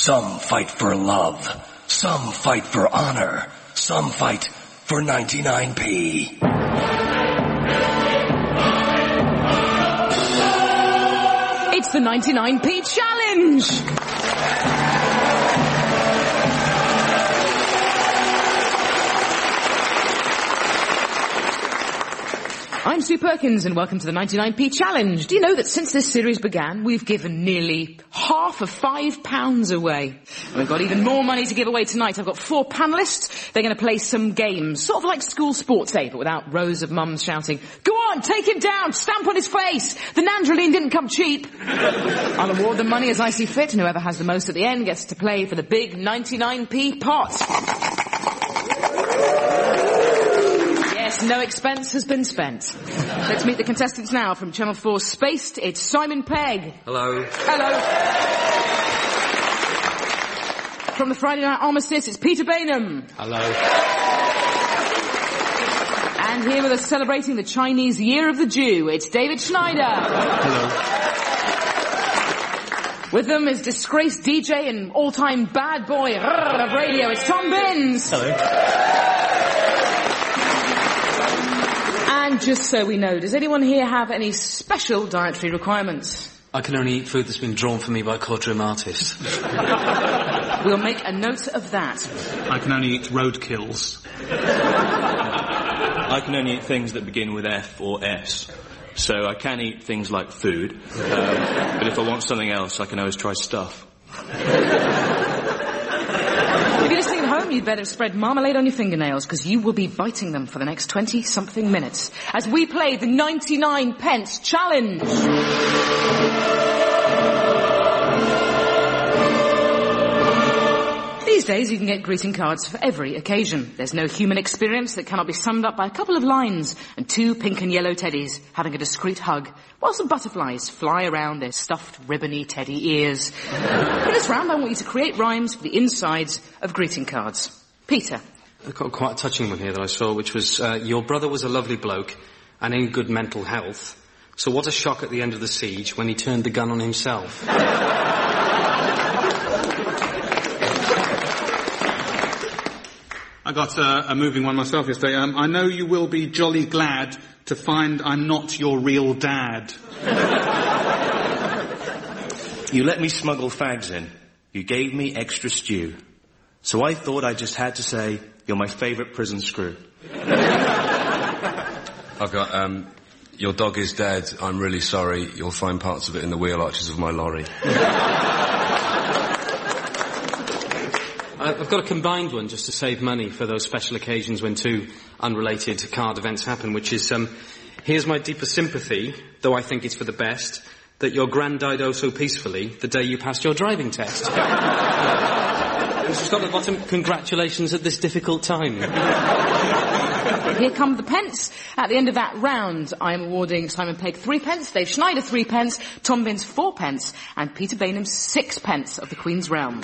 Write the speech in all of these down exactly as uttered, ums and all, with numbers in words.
Some fight for love. Some fight for honor. Some fight for ninety-nine p. It's the ninety-nine p challenge! I'm Sue Perkins and welcome to the ninety-nine p challenge. Do you know that since this series began, we've given nearly half of five pounds away? And we've got even more money to give away tonight. I've got four panellists. They're going to play some games, sort of like school sports day, but without rows of mums shouting, "Go on, take him down, stamp on his face. The Nandroline didn't come cheap." I'll award the money as I see fit, and whoever has the most at the end gets to play for the big ninety-nine p pot. No expense has been spent. Let's meet the contestants now. From Channel four Spaced, it's Simon Pegg. Hello. Hello. From the Friday Night Armistice, it's Peter Bainham. Hello. And here with us celebrating the Chinese Year of the Jew, it's David Schneider. Hello. With them is disgraced D J and all-time bad boy of radio, it's Tom Binns. Hello. And just so we know, does anyone here have any special dietary requirements? I can only eat food that's been drawn for me by courtroom artists. We'll make a note of that. I can only eat roadkills. I can only eat things that begin with F or S. So I can eat things like food, um, but if I want something else, I can always try stuff. If you're listening at home, you'd better spread marmalade on your fingernails, because you will be biting them for the next twenty-something minutes as we play the ninety-nine pence challenge. These days, you can get greeting cards for every occasion. There's no human experience that cannot be summed up by a couple of lines and two pink and yellow teddies having a discreet hug, while some butterflies fly around their stuffed, ribbony teddy ears. In this round, I want you to create rhymes for the insides of greeting cards. Peter. I've got quite a touching one here that I saw, which was, uh, your brother was a lovely bloke and in good mental health. So what a shock at the end of the siege when he turned the gun on himself. I got uh, a moving one myself yesterday. Um, I know you will be jolly glad to find I'm not your real dad. You let me smuggle fags in. You gave me extra stew. So I thought I just had to say, you're my favourite prison screw. I've got, um, your dog is dead. I'm really sorry. You'll find parts of it in the wheel arches of my lorry. I've got a combined one just to save money for those special occasions when two unrelated card events happen, which is, um, here's my deepest sympathy, though I think it's for the best, that your gran died oh so peacefully the day you passed your driving test. It's just got at the bottom, congratulations at this difficult time. Here come the pence. At the end of that round, I am awarding Simon Pegg three pence, Dave Schneider three pence, Tom Binns four pence, and Peter Bainham six pence of the Queen's Realm.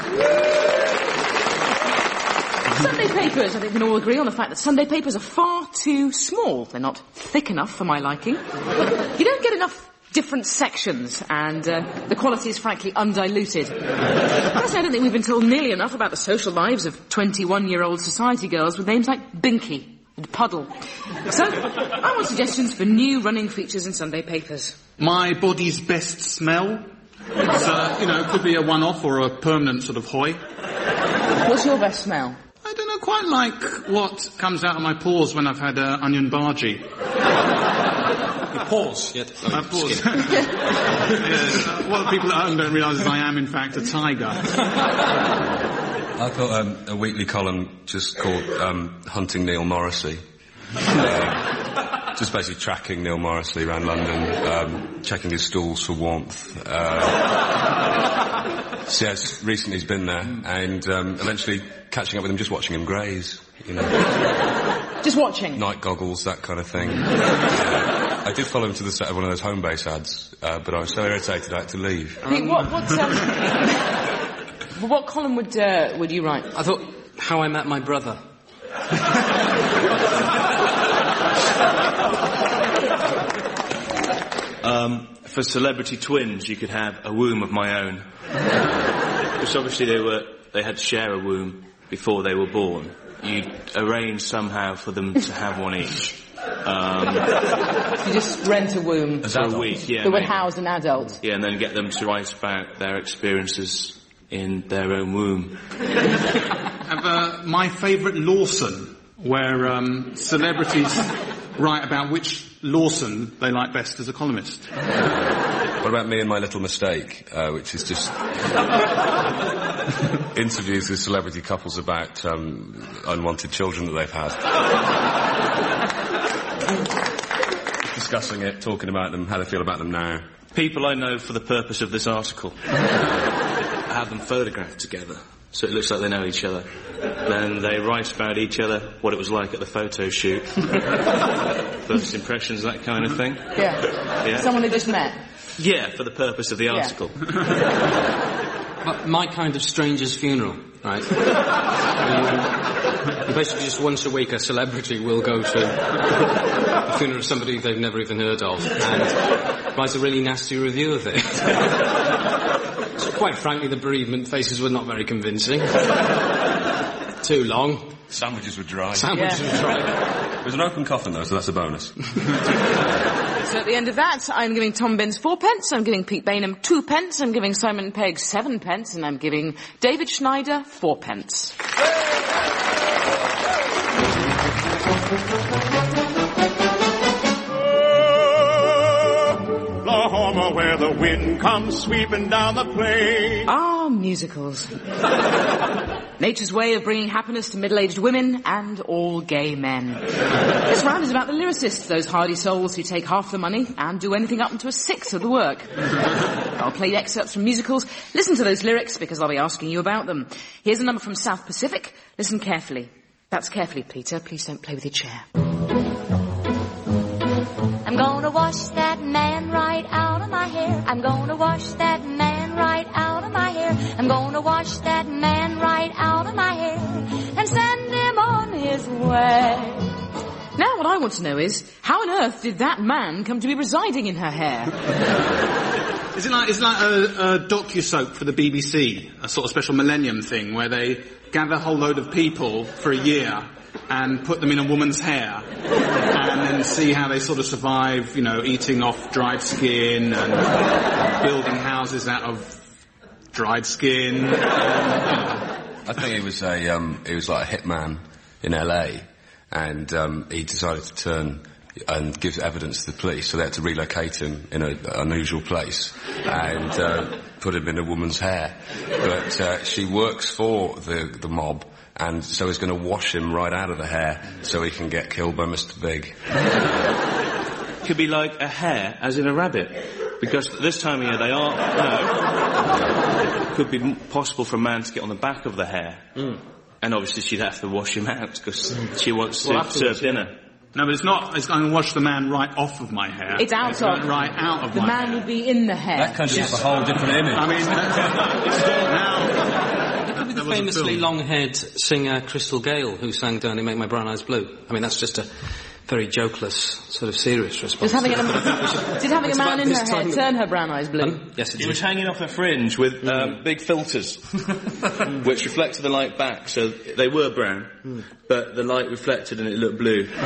Sunday papers, I think we can all agree on the fact that Sunday papers are far too small. They're not thick enough for my liking. You don't get enough different sections, and uh, the quality is frankly undiluted. Personally, I don't think we've been told nearly enough about the social lives of twenty-one-year-old society girls with names like Binky and Puddle. So, I want suggestions for new running features in Sunday papers. My body's best smell. It's, uh, you know, it could be a one-off or a permanent sort of hoy. What's your best smell? I don't know, quite like what comes out of my pores when I've had uh, onion bhaji. You pause, yet... Oh, I pause. Yes, uh, what people at home don't realise is I am, in fact, a tiger. I thought um, a weekly column just called um, Hunting Neil Morrissey. Uh, just basically tracking Neil Morrissey around London, um, checking his stools for warmth. Uh, so yes, recently he's been there, and um, eventually catching up with him, just watching him graze, you know. Just watching? Night goggles, that kind of thing. uh, I did follow him to the set of one of those home base ads, uh, but I was so irritated I had to leave. I mean, what, what, um, what column would, uh, would you write? I thought, How I Met My Brother. um, for celebrity twins, you could have A Womb of My Own. Because obviously they were, they had to share a womb before they were born. You arrange somehow for them to have one each. Um, you just rent a womb for a week, yeah. that would house an adult. Yeah, and then get them to write about their experiences in their own womb. Have uh, My Favourite Lawson, where um, celebrities write about which Lawson they like best as a columnist. What about Me and My Little Mistake, uh, which is just interviews with celebrity couples about um, unwanted children that they've had. Discussing it, talking about them, how they feel about them now. People I know for the purpose of this article. I have them photographed together, so it looks like they know each other. Then they write about each other, what it was like at the photo shoot. First impressions, that kind of thing. Yeah. Yeah. Someone they just met. Yeah, for the purpose of the article. Yeah. My kind of stranger's funeral, right? um, basically just once a week a celebrity will go to the funeral of somebody they've never even heard of and write a really nasty review of it. So quite frankly, the bereavement faces were not very convincing. Too long. Sandwiches were dry. Sandwiches Yeah. were dry. It was an open coffin though, so that's a bonus. So at the end of that, I'm giving Tom Binns four pence, I'm giving Pete Bainham two pence, I'm giving Simon Pegg seven pence, and I'm giving David Schneider four pence. Oklahoma, where the wind comes sweeping down the plain. Ah, musicals. Nature's way of bringing happiness to middle-aged women and all gay men. This round is about the lyricists, those hardy souls who take half the money and do anything up to a sixth of the work. I'll play excerpts from musicals. Listen to those lyrics because I'll be asking you about them. Here's a number from South Pacific. Listen carefully. That's carefully, Peter. Please don't play with your chair. I'm gonna wash that man right out of my hair. I'm gonna wash that man right out of my hair. I'm gonna wash that man right out of my hair and send him on his way. Now what I want to know is, how on earth did that man come to be residing in her hair? Is it like, is it like a, a docu-soap for the B B C, a sort of special millennium thing, where they gather a whole load of people for a year and put them in a woman's hair and then see how they sort of survive, you know, eating off dried skin and building houses out of dried skin? And, you know. I think it was a, um, it was like a hitman in L A, and um, he decided to turn and give evidence to the police, so they had to relocate him in an unusual place and uh, put him in a woman's hair. But uh, she works for the, the mob, and so he's going to wash him right out of the hair so he can get killed by Mister Big. Could be like a hare, as in a rabbit. Because this time of year they are... No. It could be possible for a man to get on the back of the hare. Mm. And obviously she'd have to wash him out because mm. she wants to well, serve dinner. No, but it's not, it's going to wash the man right off of my hair. It's out it's of. Right out of the my man hair. would be in the hair. That conjures up a whole different image. I mean, now... It could be the famously long-haired singer Crystal Gale who sang Don't It Make My Brown Eyes Blue. I mean, that's just a very jokeless, sort of serious response. Having a, did having a man in her hair turn her brown eyes blue? Um, yes, it did. He was hanging off a fringe with mm. um, big filters, which reflected the light back, so they were brown, mm. but the light reflected and it looked blue. Do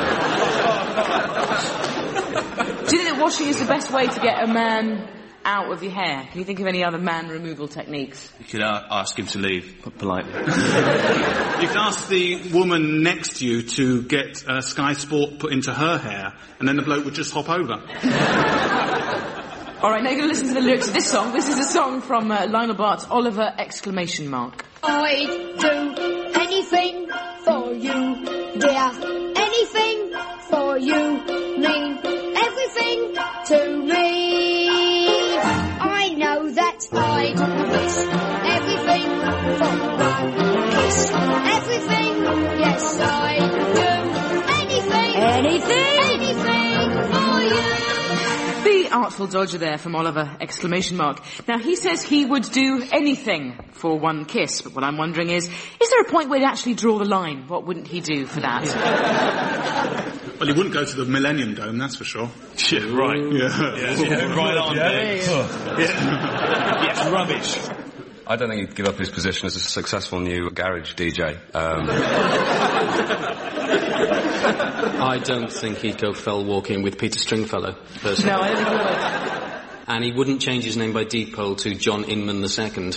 you think that washing is the best way to get a man out of your hair? Can you think of any other man removal techniques? You could uh, ask him to leave, politely. You could ask the woman next to you to get uh, Sky Sport put into her hair, and then the bloke would just hop over. All right, now you're going to listen to the lyrics of this song. This is a song from uh, Lionel Bart's Oliver! Exclamation mark. I'd do anything for you, dear. Anything for you, mean everything to me. I know that I'd risk everything for one kiss. Everything, yes I do. Anything, anything, anything for you. The artful dodger there from Oliver! Exclamation mark. Now he says he would do anything for one kiss, but what I'm wondering is, is there a point where he'd actually draw the line? What wouldn't he do for that? Well, he wouldn't go to the Millennium Dome, that's for sure. Yeah, right. Yeah. Yeah, yeah, right on, yeah. Yeah. Yeah. Yes, rubbish. I don't think he'd give up his position as a successful new garage D J. Um... I don't think he'd go fell walking with Peter Stringfellow, personally. No, I don't think he would. And he wouldn't change his name by deed poll to John Inman the Second.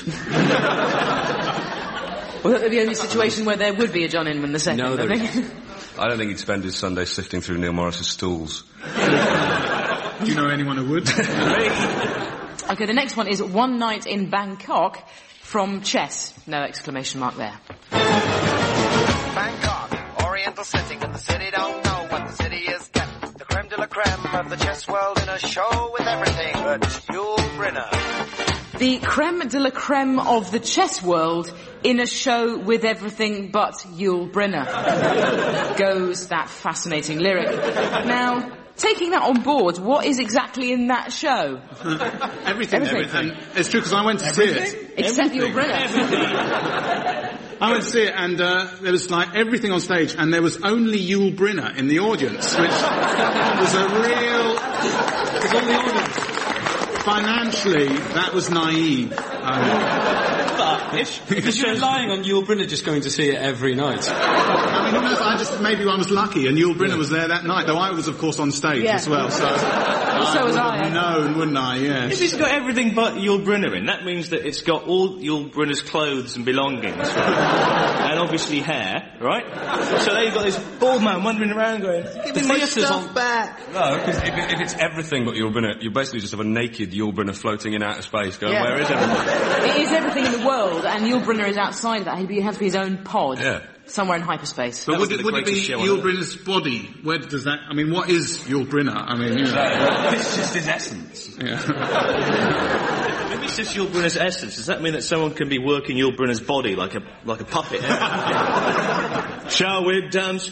Well, that would be the only situation where there would be a John Inman the Second. No, there I think. I don't think he'd spend his Sunday sifting through Neil Morris's stools. Do you know anyone who would? Okay, the next one is One Night in Bangkok from Chess. No exclamation mark there. Bangkok, oriental setting, and the city don't know what the city is getting. The creme de la creme of the chess world in a show with everything but Yul Brynner. The creme de la creme of the chess world in a show with everything but Yul Brynner. Goes that fascinating lyric. Now, taking that on board, what is exactly in that show? Everything. Everything. Everything. It's true, because I went to Everything? see it. Except Yul Brynner. I went to see it, and uh, there was like everything on stage, and there was only Yul Brynner in the audience, which was a real... It was all the audience. Financially, that was naive. Um, but if, if you're relying on Yul Brynner just going to see it every night. I mean, honest, I just maybe I was lucky, and Yul Brynner yeah. was there that night, though I was, of course, on stage yeah. as well. So, so I was would I. have known, wouldn't I? Yes. If it's got everything but Yul Brynner in, that means that it's got all Yul Brynner's clothes and belongings, right? And obviously hair, right? So there you've got this bald man wandering around going, "Give me my stuff on... back." No, because if, if it's everything but Yul Brynner, you basically just have a naked Yul Brynner floating in outer space going, yeah. where is everything? It is everything in the world, and Yul Brynner is outside of that. He'd have to be his own pod. Yeah. Somewhere in hyperspace. But would it, would it be Yul Brynner's body? Where does that... I mean, what is Yul Brynner? I mean, you know... It's just his essence. Yeah. Maybe it's just Yul Brynner's essence. Does that mean that someone can be working Yul Brynner's body like a like a puppet? Shall we dance?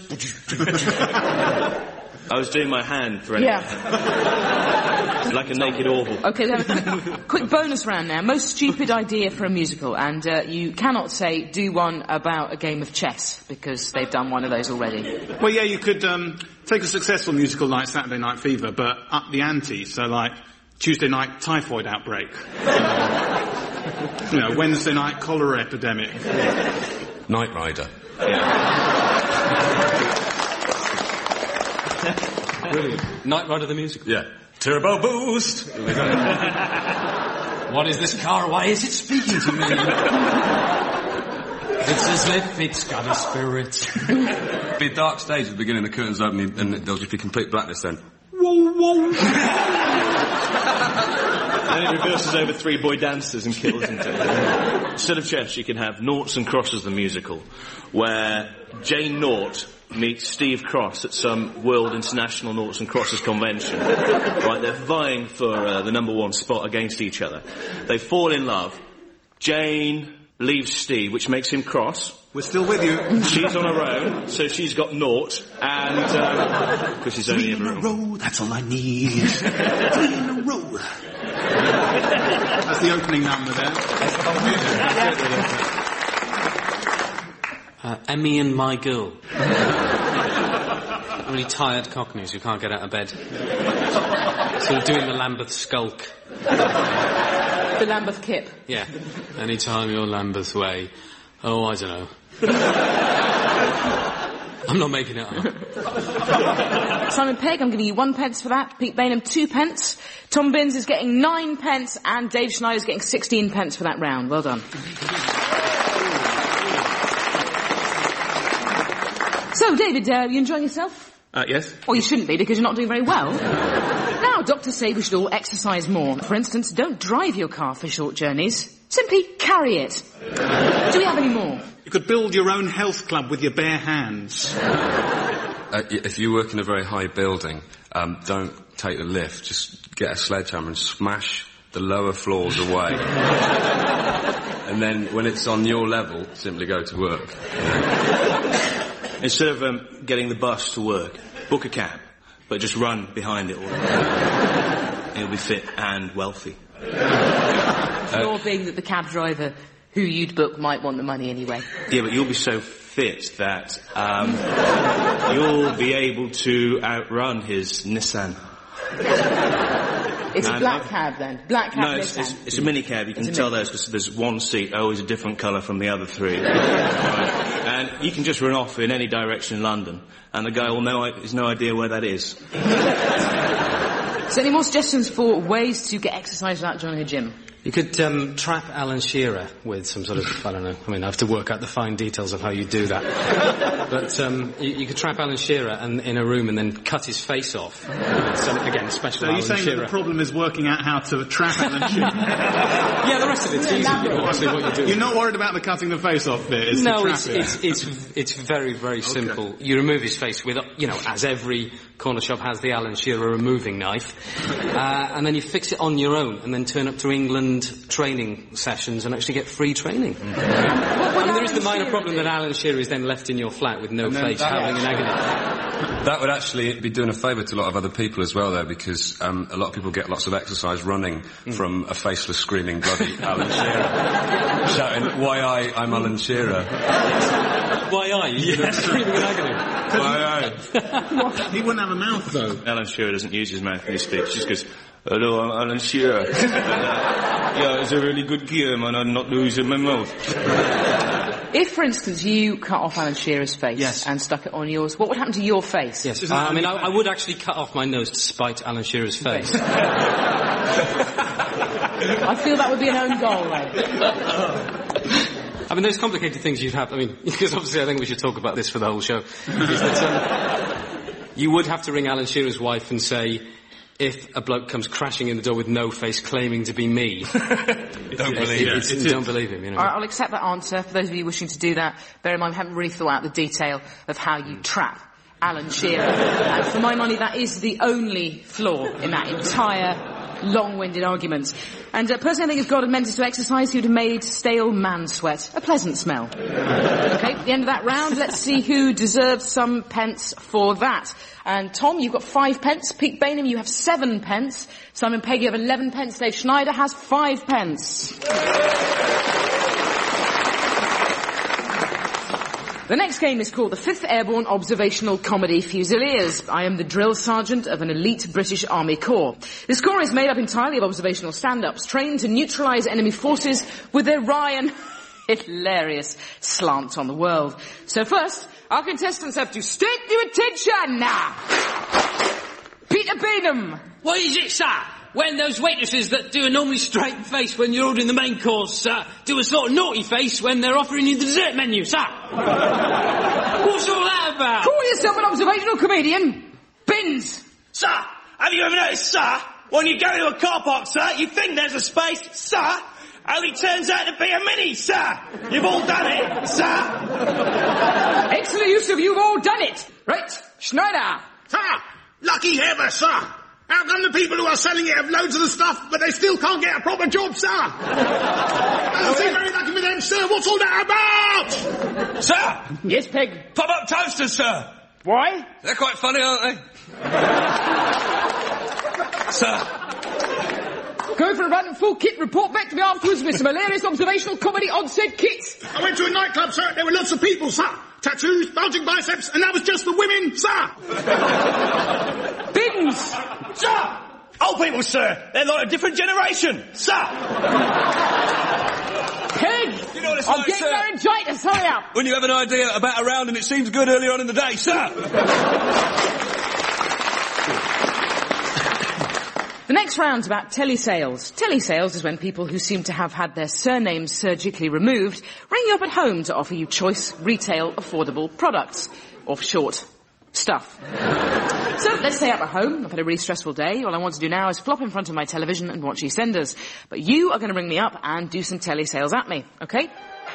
I was doing my hand for anyone. Yeah. Like a naked orville. Okay, we have a quick bonus round now. Most stupid idea for a musical, and uh, you cannot say do one about a game of chess, because they've done one of those already. Well, yeah, you could um, take a successful musical like Saturday Night Fever, but up the ante, so like Tuesday night typhoid outbreak. You know, Wednesday night cholera epidemic. Knight Rider. Yeah. Brilliant. Knight Rider the musical? Yeah. Turbo boost! What is this car? Why is it speaking to me? It's as if it's got a spirit. It'll be a dark stage at the beginning, the curtains open, and there'll just be complete blackness then. Whoa, whoa! Then it reverses over three boy dancers and kills them. Instead of chess, you can have Noughts and Crosses the musical, where Jane Naught meets Steve Cross at some World International Noughts and Crosses convention. Right, they're vying for uh, the number one spot against each other. They fall in love. Jane leaves Steve, which makes him cross. We're still with you. She's on her own, so she's got naught, and because um, she's only Three ever in a row, that's all I need. Three in a row. That's the opening number there. That's the whole music. Uh, Emmy and My Girl. Really tired cockneys who can't get out of bed. So doing the Lambeth skulk. The Lambeth kip. Yeah. Anytime you're Lambeth way. Oh, I don't know. I'm not making it up. Simon Pegg, I'm giving you one pence for that. Pete Bainham, two pence. Tom Binns is getting nine pence, and Dave Schneider's getting sixteen pence for that round. Well done. So, David, uh, you enjoying yourself? Uh, yes. Or you shouldn't be, because you're not doing very well. Now, doctors say we should all exercise more. For instance, don't drive your car for short journeys. Simply carry it. Do we have any more? You could build your own health club with your bare hands. Uh, if you work in a very high building, um, don't take the lift. Just get a sledgehammer and smash the lower floors away. And then, when it's on your level, simply go to work. Instead of um, getting the bus to work, book a cab, but just run behind it all. You'll be fit and wealthy. You're being that the cab driver who you'd book might want the money anyway. Yeah, but you'll be so fit that um, you'll be able to outrun his Nissan. It's a And black I've- cab then. Black cab. No, it's, it's, it's a minicab. You can It's a tell mini- those because there's one seat always a different colour from the other three. Right. And you can just run off in any direction in London, and the guy will know has no idea where that is. So any more suggestions for ways to get exercise without joining a gym? You could um, trap Alan Shearer with some sort of, I don't know, I mean, I have to work out the fine details of how you do that. But um, you, you could trap Alan Shearer and, in a room and then cut his face off. Some, again, special So Alan you're saying Shearer. that the problem is working out how to trap Alan Shearer? Yeah, the rest of it's easy. Obviously, what you do. You're not worried about the cutting the face off bit, it's No, the trap it's, it. it's, it's, it's very, very simple. You remove his face with, you know, as every corner shop has the Alan Shearer removing knife, uh, and then you fix it on your own, and then turn up to England training sessions and actually get free training. Mm. I mean, there is the minor problem that Alan Shearer is then left in your flat with no face, howling in agony. That would actually be doing a favour to a lot of other people as well, though, because um, a lot of people get lots of exercise running mm. from a faceless, screaming, bloody Alan Shearer, shouting, "Why I? I'm Alan Shearer." Why I? You yeah. Screaming in agony. Why I? He wouldn't have a mouth, though. Alan Shearer doesn't use his mouth when he speaks. He just goes, "Hello, I'm Alan Shearer. and, uh, yeah, it's a really good game, and I'm not losing my mouth." If, for instance, you cut off Alan Shearer's face yes. and stuck it on yours, what would happen to your face? Yes, uh, I mean, I, I would actually cut off my nose to spite Alan Shearer's face. I feel that would be an own goal, though. I mean, there's complicated things you'd have. I mean, because obviously I think we should talk about this for the whole show. Is that, um, you would have to ring Alan Shearer's wife and say, if a bloke comes crashing in the door with no face claiming to be me, don't believe it, it, it, don't believe him, you know. All right, I'll accept that answer. For those of you wishing to do that, bear in mind, we haven't really thought out the detail of how you trap Alan Shearer. And for my money, that is the only flaw in that entire long-winded argument. And uh, personally, I think if God had meant us to exercise, he would have made stale man sweat a pleasant smell. Okay, at the end of that round, let's see who deserves some pence for that. And Tom, you've got five pence. Pete Bainham, you have seven pence. Simon Pegg, you have eleven pence. Dave Schneider has five pence. The next game is called the Fifth Airborne Observational Comedy Fusiliers. I am the drill sergeant of an elite British Army Corps. This corps is made up entirely of observational stand-ups, trained to neutralise enemy forces with their wry and hilarious slant on the world. So first, our contestants have to state your attention now. Peter Bainham. What is it, sir? When those waitresses that do a normally straight face when you're ordering the main course, sir, do a sort of naughty face when they're offering you the dessert menu, sir? What's all that about? Call yourself an observational comedian. Bins. Sir, have you ever noticed, sir, when you go to a car park, sir, you think there's a space, sir, only turns out to be a mini, sir. You've all done it, sir. Excellent use of you've all done it. Right, Schneider. Sir, lucky ever, sir. How come the people who are selling it have loads of the stuff, but they still can't get a proper job, sir? I'm so very lucky with them, sir. What's all that about? Sir! Yes, Peg? Pop-up toasters, sir! Why? They're quite funny, aren't they? Sir! Go for a run, full kit, report back to me afterwards with some hilarious observational comedy on said kit. I went to a nightclub, sir. There were lots of people, sir. Tattoos, bulging biceps, and that was just the women, sir. Bins! Sir! Old people, sir. They're like a different generation, sir. Peg! You know what it's I'm like, getting sir? laryngitis, hurry up. When you have an idea about a round and it seems good earlier on in the day, sir. The next round's about telesales. Telesales is when people who seem to have had their surnames surgically removed ring you up at home to offer you choice, retail, affordable products. Or for short, stuff. So, let's say I'm at home, I've had a really stressful day, all I want to do now is flop in front of my television and watch EastEnders. But you are going to ring me up and do some telesales at me, okay?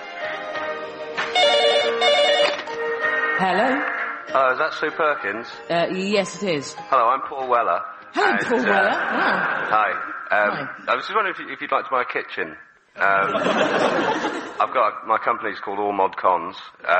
Hello? Hello, is that Sue Perkins? Uh, yes, it is. Hello, I'm Paul Weller. Hello, and, Paul uh, Weller. Wow. Hi. Um, Hi. I was just wondering if, you, if you'd like to buy a kitchen. Um, I've got, a, my company's called All Mod Cons. Uh,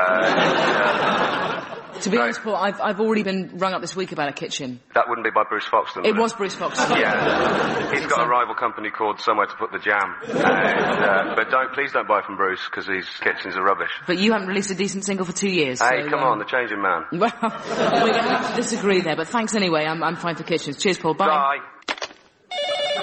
uh, to be honest, Paul, I've, I've already been rung up this week about a kitchen. That wouldn't be by Bruce Foxton, It would was Bruce Foxton. Yeah. He's got a rival company called Somewhere to Put the Jam. And, uh, but don't, please don't buy from Bruce, because his kitchens are rubbish. But you haven't released a decent single for two years. Hey, so, come um, on, the changing man. Well, we're going to have to disagree there, but thanks anyway. I'm, I'm fine for kitchens. Cheers, Paul. Bye. Bye.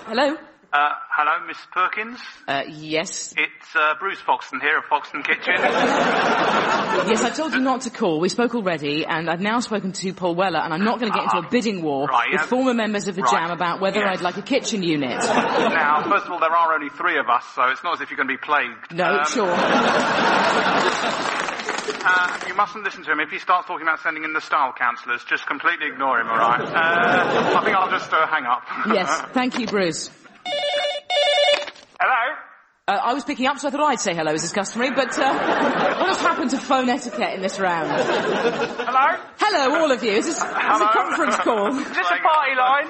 Hello? Uh, hello, Miss Perkins? Uh, yes. It's, uh, Bruce Foxton here of Foxton Kitchen. Yes, I told you not to call. We spoke already, and I've now spoken to Paul Weller, and I'm not going to get into a bidding war Right, with yeah. former members of the Right. Jam about whether Yes. I'd like a kitchen unit. Now, first of all, there are only three of us, so it's not as if you're going to be plagued. No, Um, sure. Uh, you mustn't listen to him. If he starts talking about sending in the style counsellors, just completely ignore him, alright? Uh, I think I'll just uh, hang up. Yes, thank you, Bruce. Hello? Uh, I was picking up, so I thought I'd say hello as is customary, but uh, what has happened to phone etiquette in this round? Hello? Hello, all of you. Is this, is this a conference call? Is this a party line?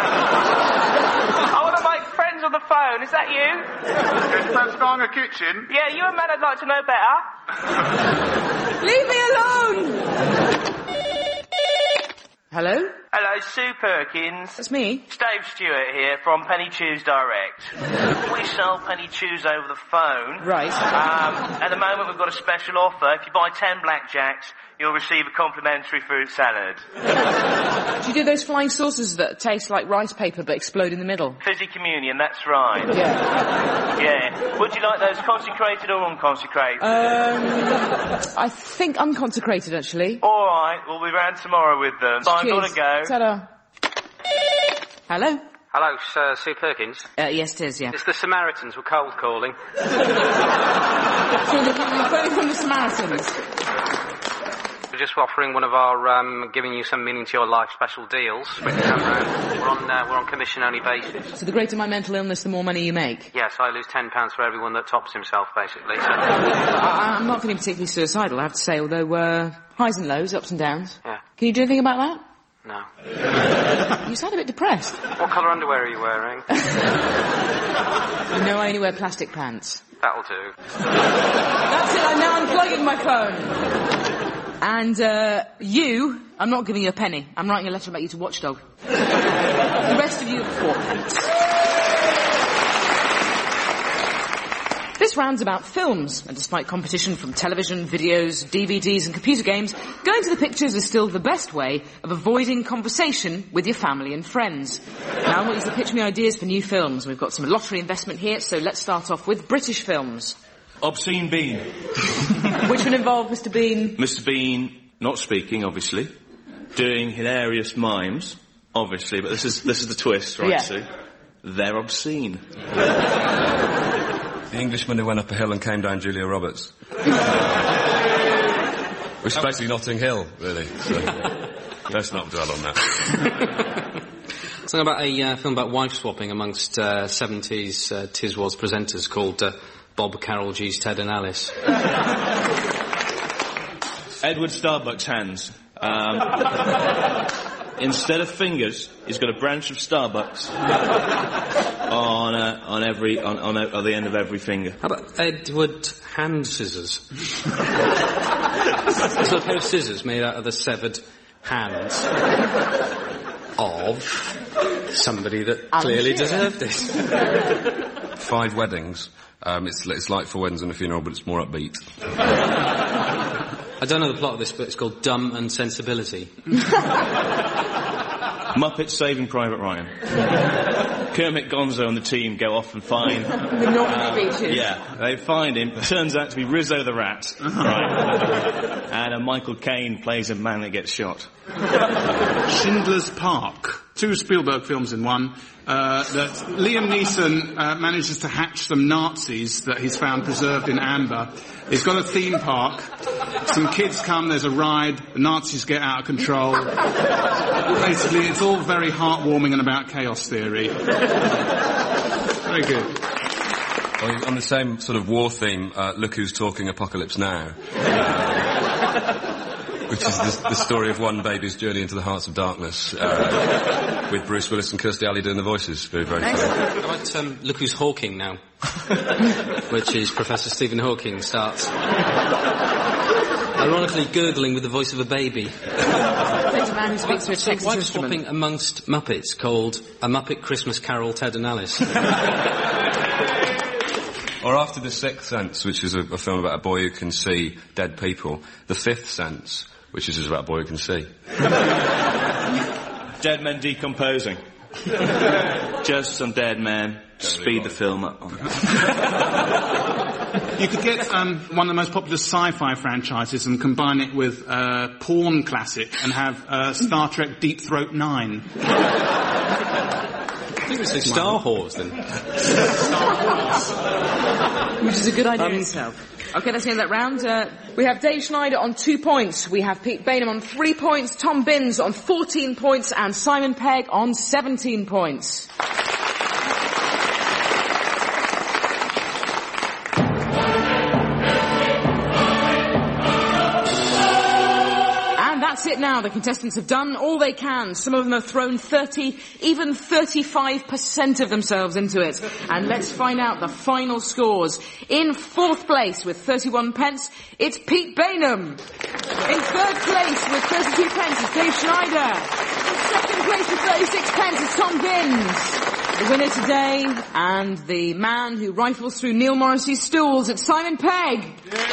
I want to make friends on the phone. Is that you? Friends going a kitchen? Yeah, you a man I'd like to know better. Leave me alone! Hello? Hello, Sue Perkins. That's me. It's Dave Stewart here from Penny Chews Direct. We sell Penny Chews over the phone. Right. Um, at the moment we've got a special offer. If you buy ten blackjacks, you'll receive a complimentary fruit salad. Do you do those flying saucers that taste like rice paper but explode in the middle? Fizzy communion, that's right. Yeah. Yeah. Would you like those consecrated or unconsecrated? Um, I think unconsecrated, actually. All right, we'll be round tomorrow with them. So I've got to go. Ta-da. Hello? Hello, Sir Sue Perkins. Uh, yes, it is, yeah. It's the Samaritans. We're cold calling. So you're phoning from the Samaritans? We're just offering one of our, um, giving you some meaning to your life special deals. We can come round. We're on, uh, we're on commission-only basis. So the greater my mental illness, the more money you make? Yes, I lose ten pounds for everyone that tops himself, basically. So. I, I'm not feeling particularly suicidal, I have to say, although, uh, highs and lows, ups and downs. Yeah. Can you do anything about that? No. You sound a bit depressed. What colour underwear are you wearing? You know I only wear plastic pants. That'll do. That's it, I'm now unplugging my phone. And, uh, you, I'm not giving you a penny. I'm writing a letter about you to Watchdog. The rest of you, four pence. This round's about films, and despite competition from television, videos, D V Ds and computer games, going to the pictures is still the best way of avoiding conversation with your family and friends. Now I want you to pitch me ideas for new films. We've got some lottery investment here, so let's start off with British films. Obscene Bean. Which would involve Mister Bean? Mister Bean not speaking, obviously. Doing hilarious mimes, obviously, but this is this is the twist, right, Yeah. Sue? They're obscene. The Englishman who went up a hill and came down Julia Roberts. Which is basically Notting Hill, really. So let's not dwell on that. Something about a uh, film about wife swapping amongst uh, seventies uh, Tiswas presenters called uh, Bob, Carol, G's, Ted and Alice. Edward Starbuck's hands. Um, instead of fingers, he's got a branch of Starbucks on uh, on every on, on, a, on the end of every finger. How about Edward Hand Scissors? It's a pair of scissors made out of the severed hands of somebody that Alan clearly Shearer. deserved it. Five Weddings. Um, it's, it's like Four Weddings and a Funeral, but it's more upbeat. I don't know the plot of this, but it's called Dumb and Sensibility. Muppets Saving Private Ryan. Kermit Gonzo and the team go off and find... The Normandy Beaches. Yeah, they find him. Turns out to be Rizzo the Rat. Right. And uh, Michael Caine plays a man that gets shot. Schindler's Park. Two Spielberg films in one. Uh, that Liam Neeson uh, manages to hatch some Nazis that he's found preserved in amber. He's got a theme park. Some kids come, there's a ride, the Nazis get out of control. Basically, it's all very heartwarming and about chaos theory. Very good. Well, on the same sort of war theme, uh, Look Who's Talking, Apocalypse Now. Which is the, the story of one baby's journey into the hearts of darkness, uh, with Bruce Willis and Kirstie Alley doing the voices. Very, very funny. How about um, Look Who's Hawking Now? Which is Professor Stephen Hawking starts ironically gurgling with the voice of a baby. There's a man who speaks to a Texas Wife instrument. swapping amongst Muppets called A Muppet Christmas Carol, Ted and Alice. Or after The Sixth Sense, which is a, a film about a boy who can see dead people. The Fifth Sense, which is about a boy who can see. Dead men decomposing. Just some dead man. Speed the film up. You could get um, one of the most popular sci-fi franchises and combine it with uh, porn classic and have uh, Star Trek Deep Throat Nine. I think we say Star Wars then. Which is a good idea um, itself. Okay, that's the end of that round. Uh, we have Dave Schneider on two points. We have Pete Bainham on three points, Tom Binns on fourteen points, and Simon Pegg on seventeen points. That's it now. The contestants have done all they can. Some of them have thrown thirty, even thirty-five percent of themselves into it. And let's find out the final scores. In fourth place with thirty-one pence, it's Pete Bainham. In third place with thirty-two pence, it's Dave Schneider. In second place with thirty-six pence, it's Tom Binns. The winner today, and the man who rifles through Neil Morrissey's stools, it's Simon Pegg.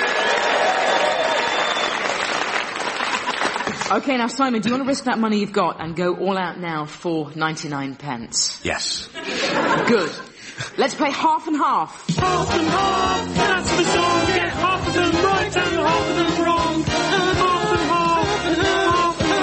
Okay, now, Simon, do you want to risk that money you've got and go all out now for ninety-nine pence? Yes. Good. Let's play half and half. Half and half, that's the song. Get half of them right and half of them wrong. And half and half, and half and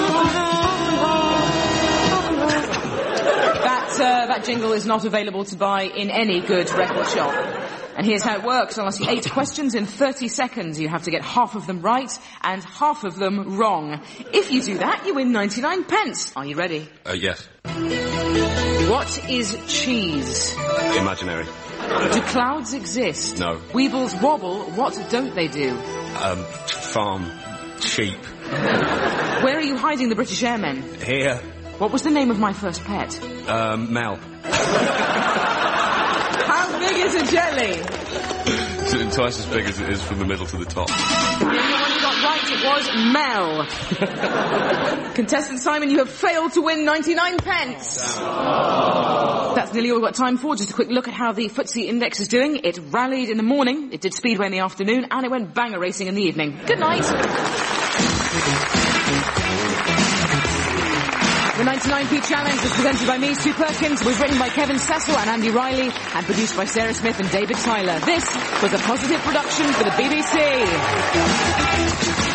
half, half and half. That, uh, that jingle is not available to buy in any good record shop. And here's how it works. I'll ask you eight questions in thirty seconds. You have to get half of them right and half of them wrong. If you do that, you win ninety-nine pence. Are you ready? Uh, yes. What is cheese? Imaginary. Do clouds exist? No. Weebles wobble. What don't they do? Um, farm sheep. Where are you hiding the British Airmen? Here. What was the name of my first pet? Um, Mel. How big is a jelly? It's twice as big as it is from the middle to the top. The only one you got right, it was Mel. Contestant Simon, you have failed to win ninety-nine pence. Oh. That's nearly all we've got time for. Just a quick look at how the F T S E index is doing. It rallied in the morning, it did speedway in the afternoon, and it went banger racing in the evening. Good night. The ninety-nine p Challenge was presented by me, Sue Perkins, was written by Kevin Cecil and Andy Riley, and produced by Sarah Smith and David Tyler. This was a positive production for the B B C.